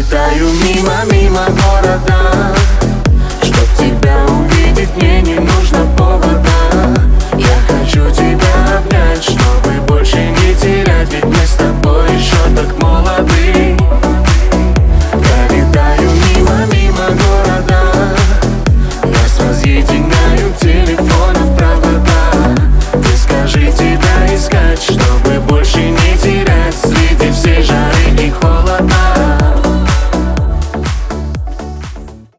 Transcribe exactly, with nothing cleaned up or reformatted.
Пролетаю мимо, мимо города. Чтоб тебя увидеть, мне не нужно